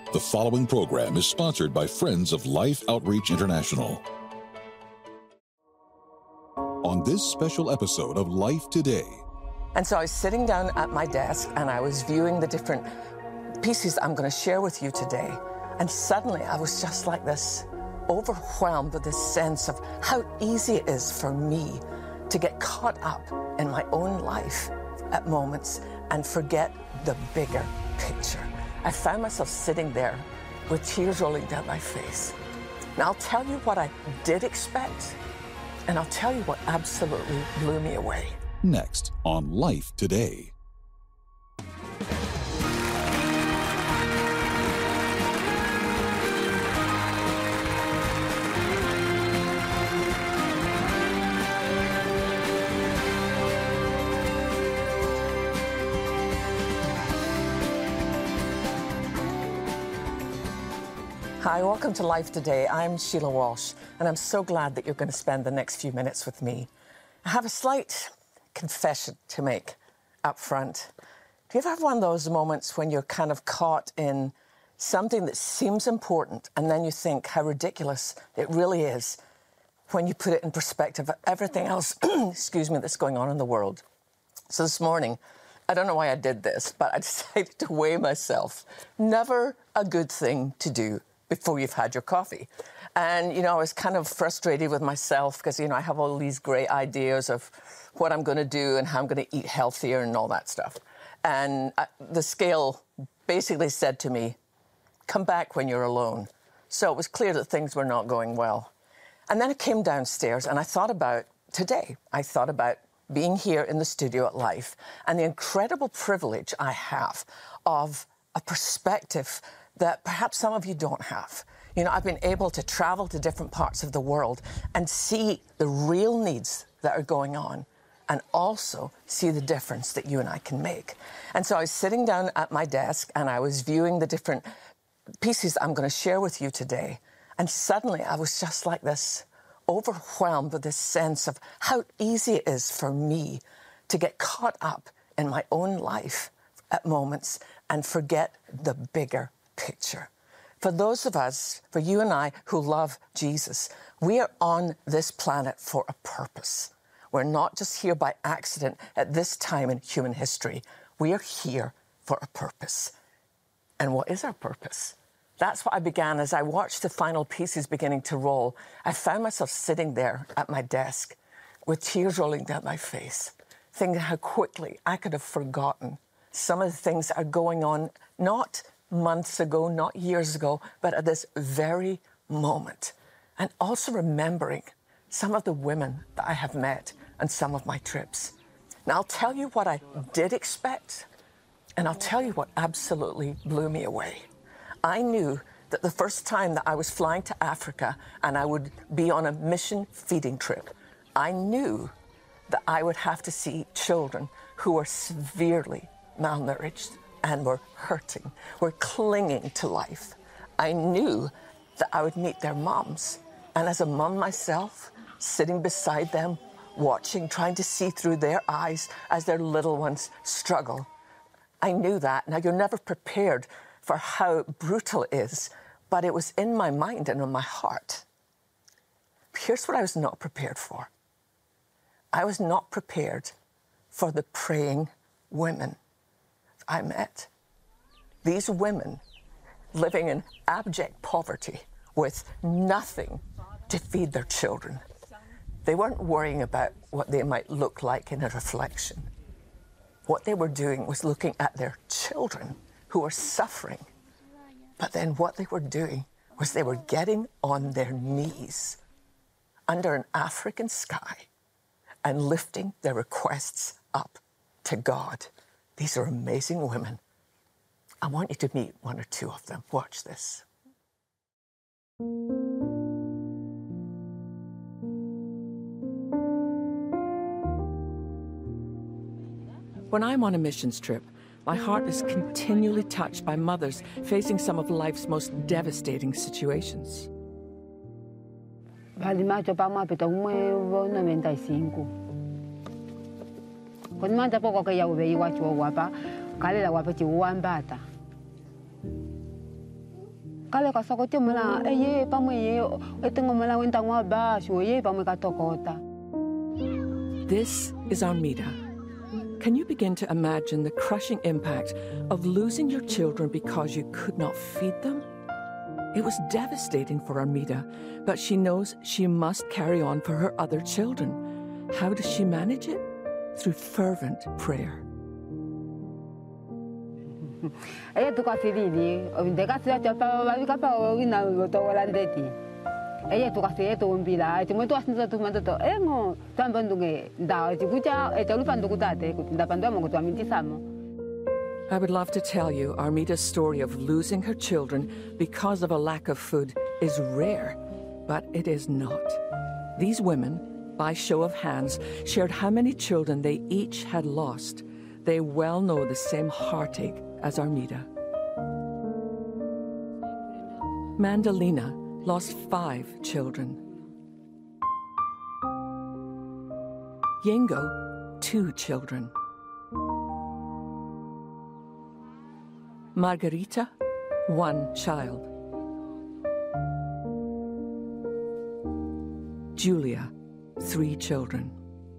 The following program is sponsored by Friends of Life Outreach International. On this special episode of Life Today. And so I was sitting down at my desk and I was viewing the different pieces I'm going to share with you today. And suddenly I was just like this, overwhelmed with this sense of how easy it is for me to get caught up in my own life at moments and forget the bigger picture. I found myself sitting there with tears rolling down my face. Now I'll tell you what I did expect, and I'll tell you what absolutely blew me away. Next on Life Today. Hi, welcome to Life Today. I'm Sheila Walsh, and I'm so glad that you're going to spend the next few minutes with me. I have a slight confession to make up front. Do you ever have one of those moments when you're kind of caught in something that seems important, and then you think how ridiculous it really is when you put it in perspective of everything else, excuse me, that's going on in the world? So this morning, I don't know why I did this, but I decided to weigh myself. Never a good thing to do before you've had your coffee. And, I was kind of frustrated with myself because, I have all these great ideas of what I'm going to do and how I'm going to eat healthier and all that stuff. And the scale basically said to me, come back when you're alone. So it was clear that things were not going well. And then I came downstairs and I thought about today. I thought about being here in the studio at Life and the incredible privilege I have of a perspective that perhaps some of you don't have. I've been able to travel to different parts of the world and see the real needs that are going on and also see the difference that you and I can make. And so I was sitting down at my desk and I was viewing the different pieces I'm going to share with you today. And suddenly I was just like this, overwhelmed with this sense of how easy it is for me to get caught up in my own life at moments and forget the bigger picture. For those of us, for you and I who love Jesus, we are on this planet for a purpose. We're not just here by accident at this time in human history. We are here for a purpose. And what is our purpose? That's what I began as I watched the final pieces beginning to roll. I found myself sitting there at my desk with tears rolling down my face, thinking how quickly I could have forgotten some of the things that are going on, not months ago, not years ago, but at this very moment. And also remembering some of the women that I have met on some of my trips. Now, I'll tell you what I did expect, and I'll tell you what absolutely blew me away. I knew that the first time that I was flying to Africa and I would be on a mission feeding trip, I knew that I would have to see children who were severely malnourished and were hurting, were clinging to life. I knew that I would meet their moms. And as a mom myself, sitting beside them, watching, trying to see through their eyes as their little ones struggle. I knew that. Now, you're never prepared for how brutal it is, but it was in my mind and in my heart. Here's what I was not prepared for. I was not prepared for the praying women I met. These women living in abject poverty with nothing to feed their children. They weren't worrying about what they might look like in a reflection. What they were doing was looking at their children who were suffering. But then what they were doing was they were getting on their knees under an African sky and lifting their requests up to God. These are amazing women. I want you to meet one or two of them. Watch this. When I'm on a missions trip, my heart is continually touched by mothers facing some of life's most devastating situations. Kale ka sako te mala ye pa mo ye etengo mala wenta ngwa ba sho ye pa mo ka tokota. This is Armida. Can you begin to imagine the crushing impact of losing your children because you could not feed them? It was devastating for Armida, but she knows she must carry on for her other children. How does she manage it? Through fervent prayer. Ella tu ka sirili, o de ka sia cha pa ba ka pa o ina lo to wala ndeti. Ella tu ka se to umbila, ti mo to asinza tu manda to ngo tambandunge nda ti kucha e to lupandu kutate ku nda pando mo ku aminti samo. I would love to tell you Armida's story of losing her children because of a lack of food is rare, but it is not. These women, by show of hands, shared how many children they each had lost. They well know the same heartache as Armida. Mandalina lost 5 children. Yengo, 2 children. Margarita, 1 child. Julia, 3 children.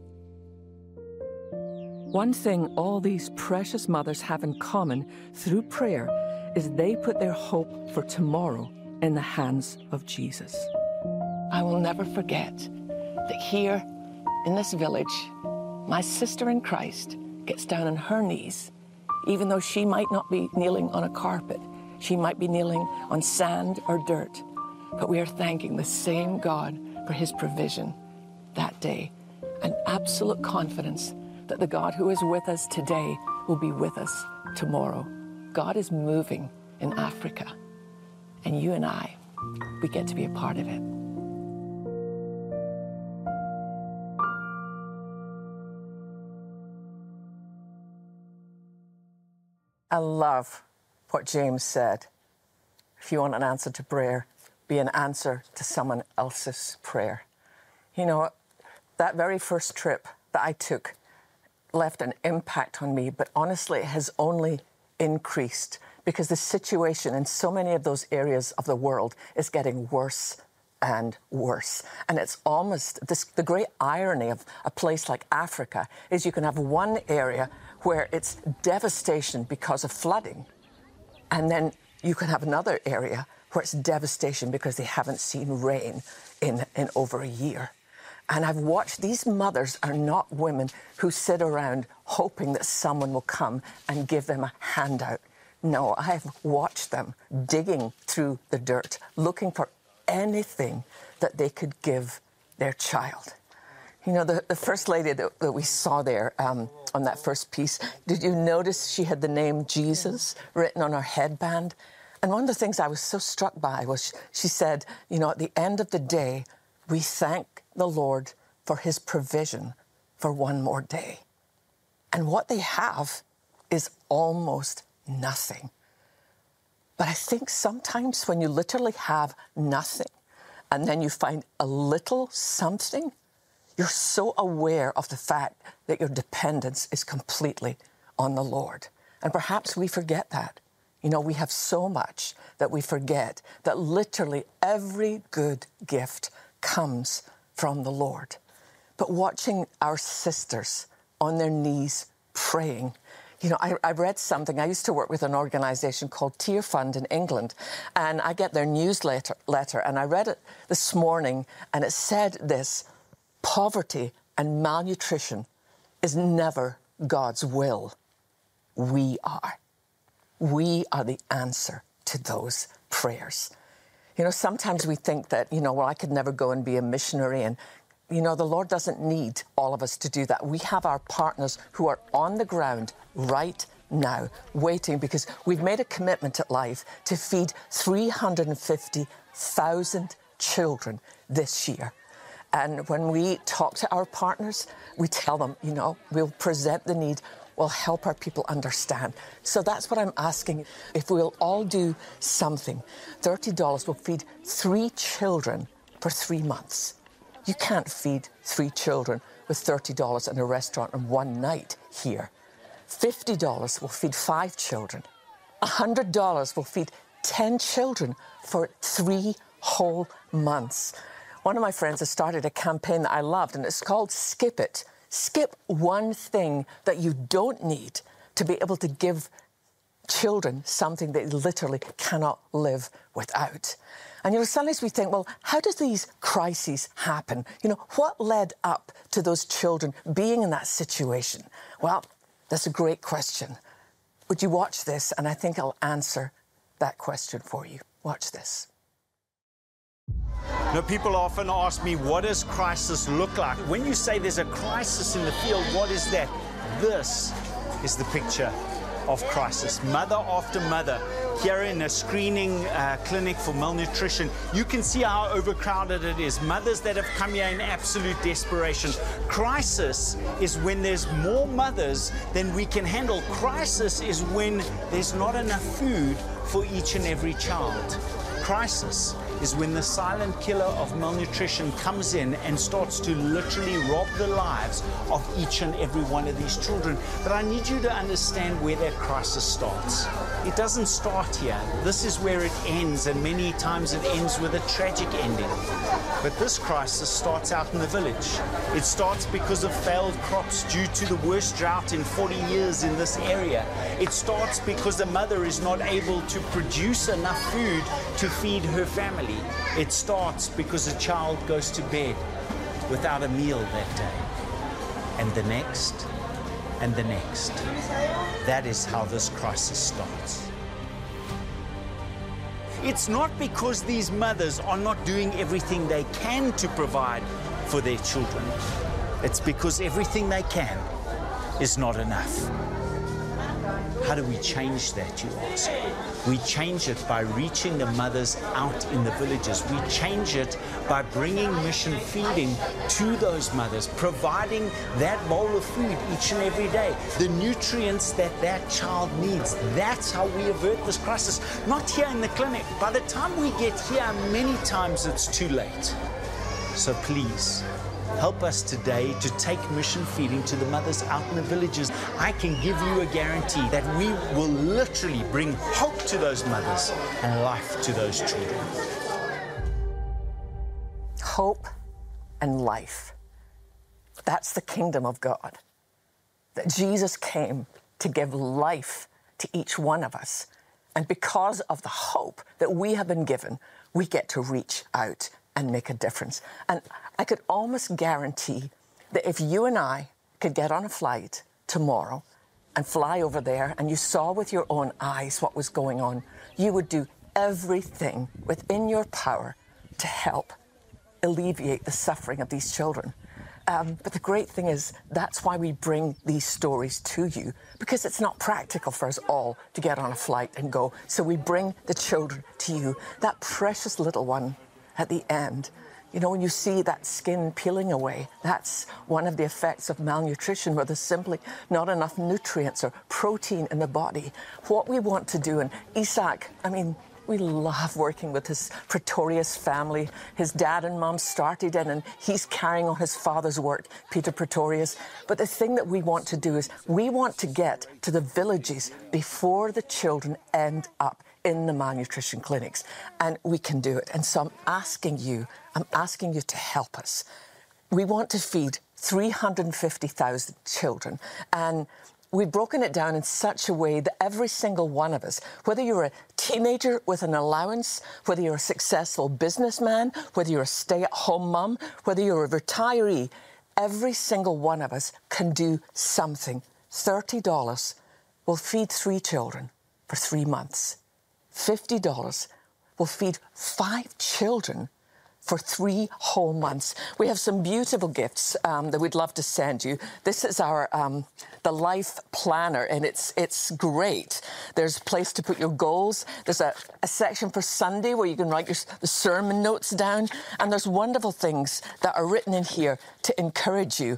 One thing all these precious mothers have in common through prayer is they put their hope for tomorrow in the hands of Jesus. I will never forget that here in this village, my sister in Christ gets down on her knees. Even though she might not be kneeling on a carpet, she might be kneeling on sand or dirt. But we are thanking the same God for his provision that day. An absolute confidence that the God who is with us today will be with us tomorrow. God is moving in Africa, and you and I, we get to be a part of it. I love what James said. If you want an answer to prayer, be an answer to someone else's prayer. You know, that very first trip that I took left an impact on me, but honestly, it has only increased because the situation in so many of those areas of the world is getting worse and worse. And it's almost the great irony of a place like Africa is you can have one area where it's devastation because of flooding, and then you can have another area where it's devastation because they haven't seen rain in over a year. And I've watched, these mothers are not women who sit around hoping that someone will come and give them a handout. No, I have watched them digging through the dirt, looking for anything that they could give their child. You know, the First Lady that we saw there on that first piece, did you notice she had the name Jesus written on her headband? And one of the things I was so struck by was she said, you know, at the end of the day, we thank the Lord for his provision for one more day. And what they have is almost nothing. But I think sometimes when you literally have nothing and then you find a little something, you're so aware of the fact that your dependence is completely on the Lord. And perhaps we forget that. You know, we have so much that we forget that literally every good gift comes from the Lord. But watching our sisters on their knees praying, you know, I read something. I used to work with an organisation called Tear Fund in England, and I get their newsletter, and I read it this morning, and it said this: poverty and malnutrition is never God's will. We are. We are the answer to those prayers. You know, sometimes we think that, you know, well, I could never go and be a missionary, and, you know, the Lord doesn't need all of us to do that. We have our partners who are on the ground right now, waiting, because we've made a commitment at Life to feed 350,000 children this year. And when we talk to our partners, we tell them, you know, we'll present the need, we'll help our people understand. So that's what I'm asking. If we'll all do something, $30 will feed 3 children for 3 months. You can't feed 3 children with $30 in a restaurant in one night here. $50 will feed 5 children. $100 will feed 10 children for 3 whole months. One of my friends has started a campaign that I loved, and it's called Skip It. Skip one thing that you don't need to be able to give children something they literally cannot live without. And, sometimes we think, well, how does these crises happen? What led up to those children being in that situation? Well, that's a great question. Would you watch this? And I think I'll answer that question for you. Watch this. People often ask me, what does crisis look like? When you say there's a crisis in the field, what is that? This is the picture of crisis. Mother after mother here in a screening clinic for malnutrition. You can see how overcrowded it is. Mothers that have come here in absolute desperation. Crisis is when there's more mothers than we can handle. Crisis is when there's not enough food for each and every child. Crisis is when the silent killer of malnutrition comes in and starts to literally rob the lives of each and every one of these children. But I need you to understand where that crisis starts. It doesn't start here. This is where it ends, and many times it ends with a tragic ending. But this crisis starts out in the village. It starts because of failed crops due to the worst drought in 40 years in this area. It starts because the mother is not able to produce enough food to feed her family. It starts because a child goes to bed without a meal that day. And the next, and the next. That is how this crisis starts. It's not because these mothers are not doing everything they can to provide for their children. It's because everything they can is not enough. How do we change that, you ask? We change it by reaching the mothers out in the villages. We change it by bringing mission feeding to those mothers, providing that bowl of food each and every day, the nutrients that that child needs. That's how we avert this crisis. Not here in the clinic. By the time we get here, many times it's too late. So please, help us today to take mission feeding to the mothers out in the villages. I can give you a guarantee that we will literally bring hope to those mothers and life to those children. Hope and life. That's the kingdom of God. That Jesus came to give life to each one of us. And because of the hope that we have been given, we get to reach out and make a difference. And I could almost guarantee that if you and I could get on a flight tomorrow and fly over there and you saw with your own eyes what was going on, you would do everything within your power to help alleviate the suffering of these children. But the great thing is that's why we bring these stories to you, because it's not practical for us all to get on a flight and go. So we bring the children to you, that precious little one at the end. When you see that skin peeling away, that's one of the effects of malnutrition, where there's simply not enough nutrients or protein in the body. What we want to do, and Isaac, we love working with his Pretorius family. His dad and mom started in, and he's carrying on his father's work, Peter Pretorius. But the thing that we want to do is we want to get to the villages before the children end up in the malnutrition clinics, and we can do it. And so I'm asking you to help us. We want to feed 350,000 children, and we've broken it down in such a way that every single one of us, whether you're a teenager with an allowance, whether you're a successful businessman, whether you're a stay-at-home mum, whether you're a retiree, every single one of us can do something. $30 will feed 3 children for 3 months. $50 will feed 5 children for 3 whole months. We have some beautiful gifts that we'd love to send you. This is our the Life Planner, and it's great. There's a place to put your goals. There's a section for Sunday where you can write the sermon notes down, and there's wonderful things that are written in here to encourage you.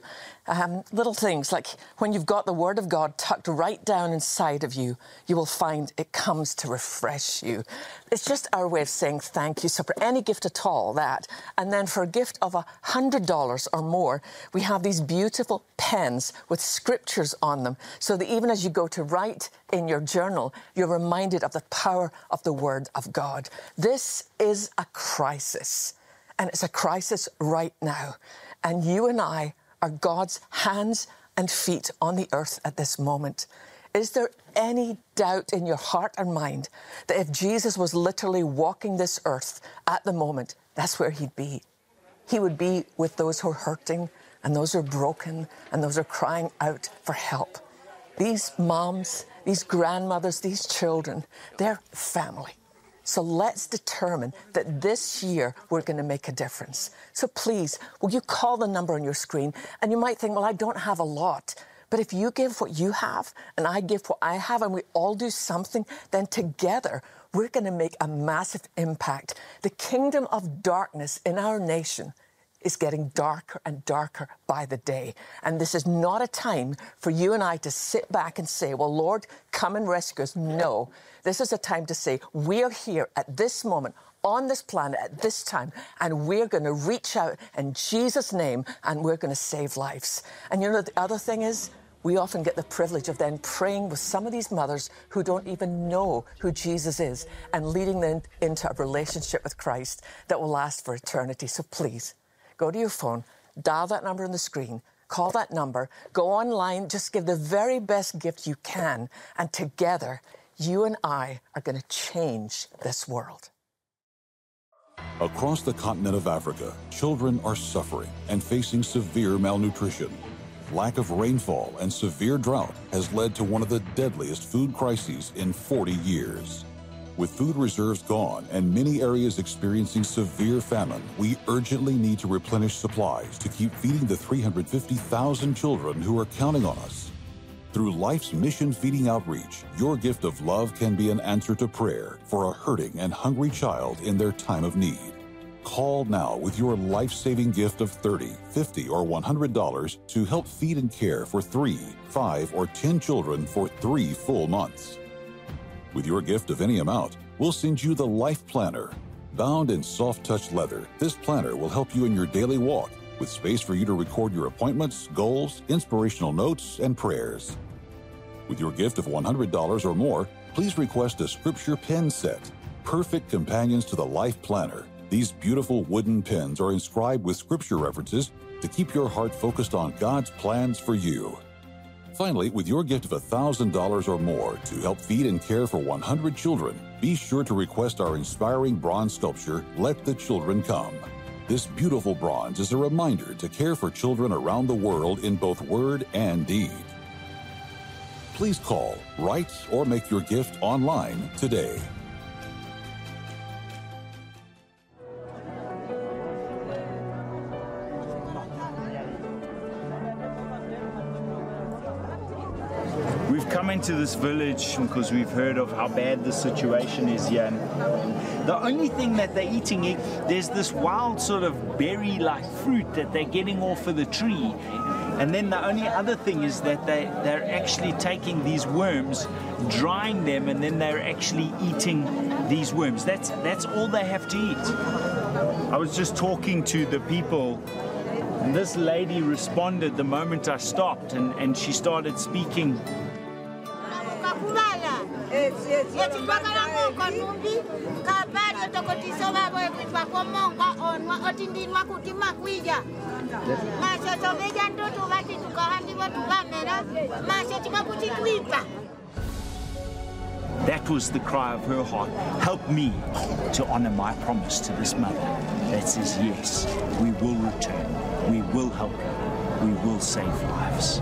little things like when you've got the Word of God tucked right down inside of you, you will find it comes to refresh you. It's just our way of saying thank you. So for any gift at all, that. And then for a gift of $100 or more, we have these beautiful pens with scriptures on them, so that even as you go to write in your journal, you're reminded of the power of the Word of God. This is a crisis, and it's a crisis right now. And you and I are God's hands and feet on the earth at this moment. Is there any doubt in your heart and mind that if Jesus was literally walking this earth at the moment, that's where he'd be? He would be with those who are hurting and those who are broken and those who are crying out for help. These moms, these grandmothers, these children, they're family. So let's determine that this year we're going to make a difference. So please, will you call the number on your screen? And you might think, well, I don't have a lot. But if you give what you have and I give what I have and we all do something, then together we're going to make a massive impact. The kingdom of darkness in our nation is getting darker and darker by the day. And this is not a time for you and I to sit back and say, well, Lord, come and rescue us. No, this is a time to say, we are here at this moment, on this planet at this time, and we're going to reach out in Jesus' name, and we're going to save lives. And you know, the other thing is, we often get the privilege of then praying with some of these mothers who don't even know who Jesus is and leading them into a relationship with Christ that will last for eternity. So please, go to your phone, dial that number on the screen, call that number, go online, just give the very best gift you can, and together, you and I are going to change this world. Across the continent of Africa, children are suffering and facing severe malnutrition. Lack of rainfall and severe drought has led to one of the deadliest food crises in 40 years. With food reserves gone and many areas experiencing severe famine, we urgently need to replenish supplies to keep feeding the 350,000 children who are counting on us. Through Life's Mission Feeding Outreach, your gift of love can be an answer to prayer for a hurting and hungry child in their time of need. Call now with your life-saving gift of $30, $50, or $100 to help feed and care for 3, 5, or 10 children for 3 full months. With your gift of any amount, we'll send you the Life Planner. Bound in soft-touch leather, this planner will help you in your daily walk, with space for you to record your appointments, goals, inspirational notes, and prayers. With your gift of $100 or more, please request a scripture pen set, perfect companions to the Life Planner. These beautiful wooden pens are inscribed with scripture references to keep your heart focused on God's plans for you. Finally, with your gift of $1,000 or more to help feed and care for 100 children, be sure to request our inspiring bronze sculpture, Let the Children Come. This beautiful bronze is a reminder to care for children around the world in both word and deed. Please call, write, or make your gift online today. We've come into this village because we've heard of how bad the situation is here. And the only thing that they're eating, there's this wild sort of berry-like fruit that they're getting off of the tree. And then the only other thing is that they're actually taking these worms, drying them, and then they're actually eating these worms. That's all they have to eat. I was just talking to the people, and this lady responded the moment I stopped, and she started speaking. That was the cry of her heart. Help me to honor my promise to this mother that says, yes, we will return, we will help her, we will save lives.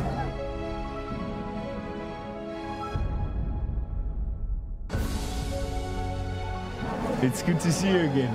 It's good to see you again.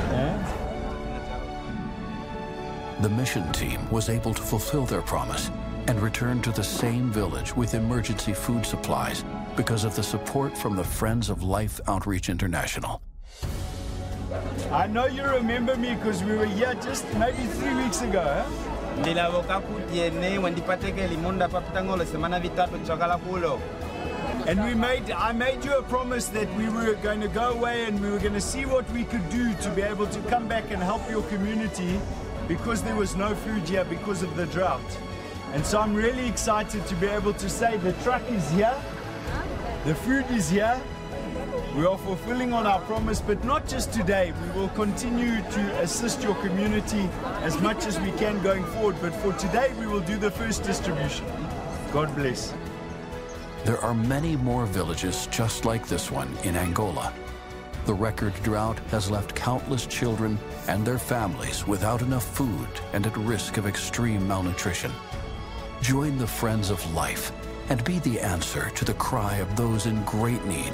The mission team was able to fulfill their promise and return to the same village with emergency food supplies because of the support from the Friends of Life Outreach International. I know you remember me because we were here just maybe 3 weeks ago. And I made you a promise that we were going to go away and we were going to see what we could do to be able to come back and help your community because there was no food here because of the drought. And so I'm really excited to be able to say the truck is here, the food is here, we are fulfilling on our promise, but not just today. We will continue to assist your community as much as we can going forward, but for today we will do the first distribution. God bless. There are many more villages just like this one in Angola. The record drought has left countless children and their families without enough food and at risk of extreme malnutrition. Join the Friends of Life and be the answer to the cry of those in great need.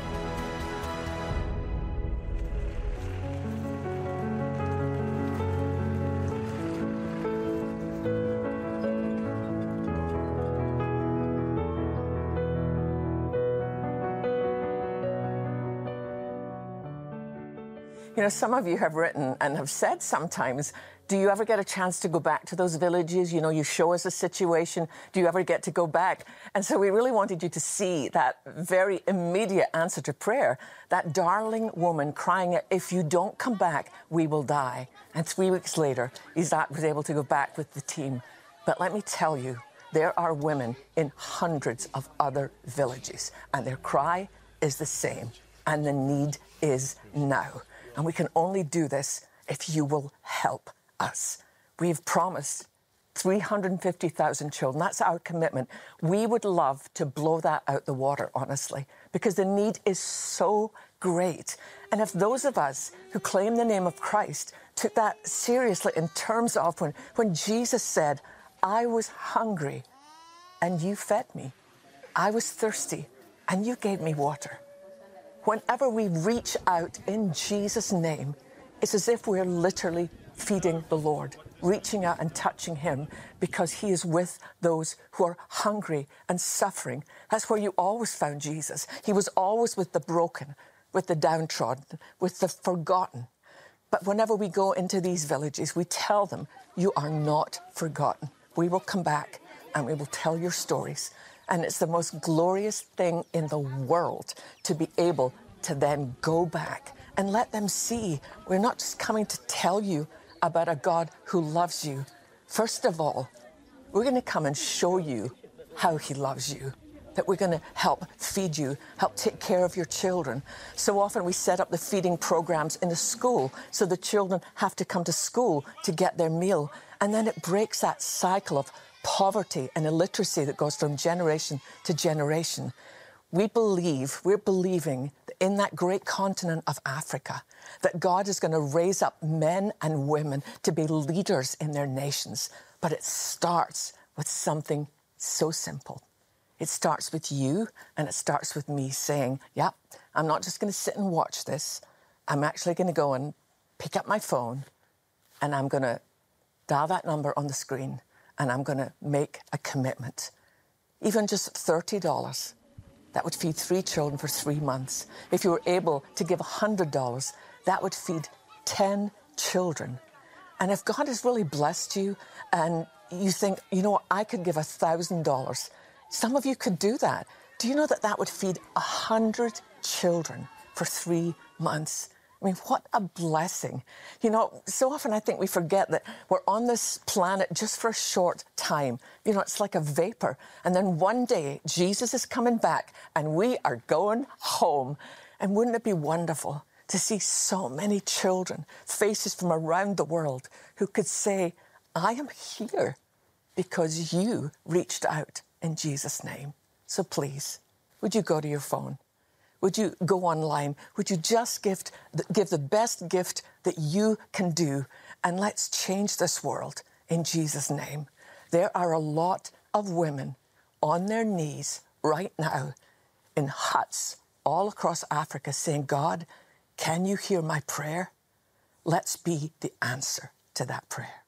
You know, some of you have written and have said sometimes, do you ever get a chance to go back to those villages? You know, you show us a situation. Do you ever get to go back? And so we really wanted you to see that very immediate answer to prayer, that darling woman crying out, if you don't come back, we will die. And 3 weeks later, Isaac was able to go back with the team. But let me tell you, there are women in hundreds of other villages, and their cry is the same, and the need is now. And we can only do this if you will help us. We've promised 350,000 children. That's our commitment. We would love to blow that out the water, honestly, because the need is so great. And if those of us who claim the name of Christ took that seriously in terms of when Jesus said, I was hungry and you fed me. I was thirsty and you gave me water. Whenever we reach out in Jesus' name, it's as if we're literally feeding the Lord, reaching out and touching him because he is with those who are hungry and suffering. That's where you always found Jesus. He was always with the broken, with the downtrodden, with the forgotten. But whenever we go into these villages, we tell them, you are not forgotten. We will come back and we will tell your stories. And it's the most glorious thing in the world to be able to then go back and let them see we're not just coming to tell you about a God who loves you. First of all, we're going to come and show you how he loves you, that we're going to help feed you, help take care of your children. So often we set up the feeding programs in the school so the children have to come to school to get their meal. And then it breaks that cycle of poverty and illiteracy that goes from generation to generation. We're believing that in that great continent of Africa, that God is going to raise up men and women to be leaders in their nations. But it starts with something so simple. It starts with you and it starts with me saying, yep, I'm not just going to sit and watch this. I'm actually going to go and pick up my phone and I'm going to dial that number on the screen and I'm going to make a commitment. Even just $30, that would feed 3 children for 3 months. If you were able to give $100, that would feed 10 children. And if God has really blessed you and you think, you know what, I could give $1,000, some of you could do that. Do you know that that would feed 100 children for 3 months? I mean, what a blessing. You know, so often I think we forget that we're on this planet just for a short time. You know, it's like a vapor. And then one day, Jesus is coming back and we are going home. And wouldn't it be wonderful to see so many children, faces from around the world, who could say, I am here because you reached out in Jesus' name. So please, would you go to your phone? Would you go online? Would you just give the best gift that you can do? And let's change this world in Jesus' name. There are a lot of women on their knees right now in huts all across Africa saying, God, can you hear my prayer? Let's be the answer to that prayer.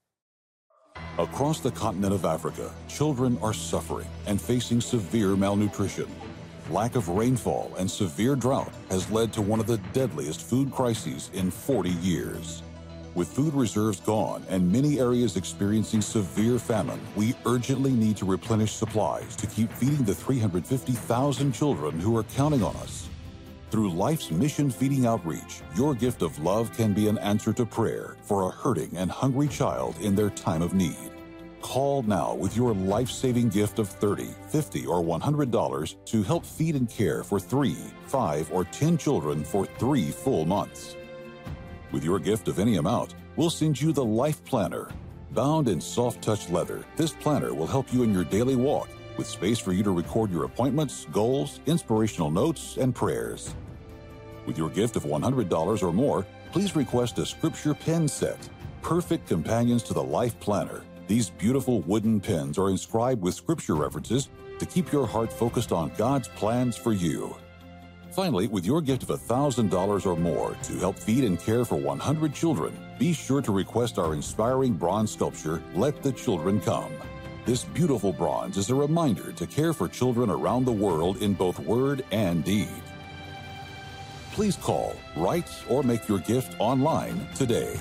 Across the continent of Africa, children are suffering and facing severe malnutrition. Lack of rainfall and severe drought has led to one of the deadliest food crises in 40 years. With food reserves gone and many areas experiencing severe famine, we urgently need to replenish supplies to keep feeding the 350,000 children who are counting on us. Through Life's Mission Feeding Outreach, your gift of love can be an answer to prayer for a hurting and hungry child in their time of need. Call now with your life-saving gift of $30, $50, or $100 to help feed and care for 3, 5, or 10 children for 3 full months. With your gift of any amount, we'll send you the Life Planner. Bound in soft-touch leather, this planner will help you in your daily walk, with space for you to record your appointments, goals, inspirational notes, and prayers. With your gift of $100 or more, please request a scripture pen set, perfect companions to the Life Planner. These beautiful wooden pens are inscribed with scripture references to keep your heart focused on God's plans for you. Finally, with your gift of $1,000 or more to help feed and care for 100 children, be sure to request our inspiring bronze sculpture, Let the Children Come. This beautiful bronze is a reminder to care for children around the world in both word and deed. Please call, write, or make your gift online today.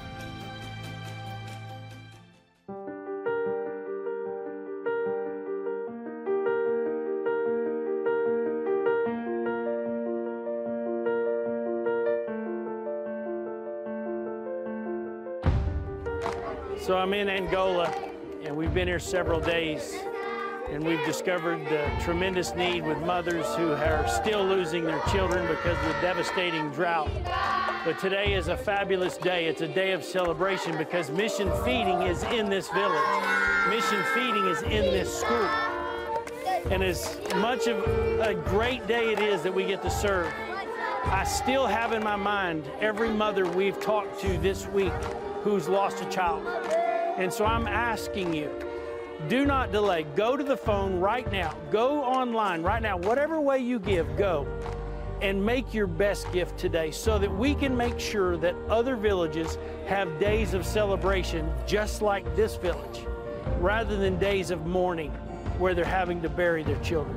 So I'm in Angola, and we've been here several days, and we've discovered the tremendous need with mothers who are still losing their children because of the devastating drought. But today is a fabulous day. It's a day of celebration because Mission Feeding is in this village. Mission Feeding is in this school. And as much of a great day it is that we get to serve, I still have in my mind every mother we've talked to this week who's lost a child. And so I'm asking you, do not delay. Go to the phone right now. Go online right now. Whatever way you give, go. And make your best gift today so that we can make sure that other villages have days of celebration just like this village, rather than days of mourning where they're having to bury their children.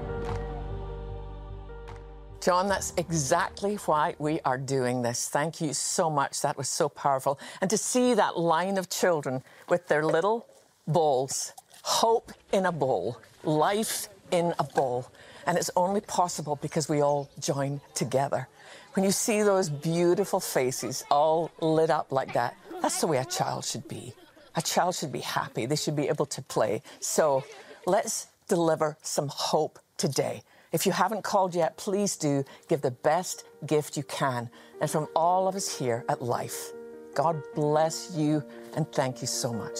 John, that's exactly why we are doing this. Thank you so much. That was so powerful. And to see that line of children with their little bowls, hope in a bowl, life in a bowl. And it's only possible because we all join together. When you see those beautiful faces all lit up like that, that's the way a child should be. A child should be happy. They should be able to play. So let's deliver some hope today. If you haven't called yet, please do give the best gift you can. And from all of us here at Life, God bless you and thank you so much.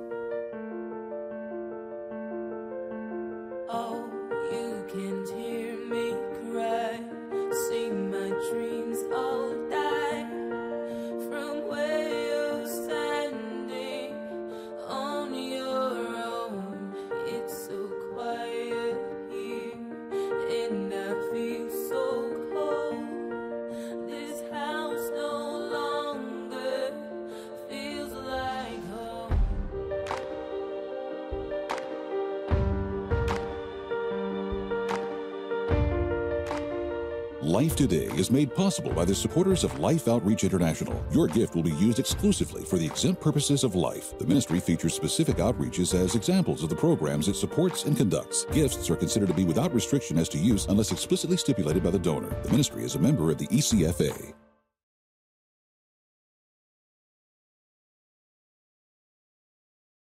Oh, you can hear me cry, see my dreams all die. From where you're standing on your own, it's so quiet here. And I feel so cold. This house no longer feels like home. Life Today is made possible by the supporters of Life Outreach International. Your gift will be used exclusively for the exempt purposes of life. The ministry features specific outreaches as examples of the programs it supports and conducts. Gifts are considered to be without restriction as to use unless explicitly stipulated by the donor. The ministry is a member of the ECFA.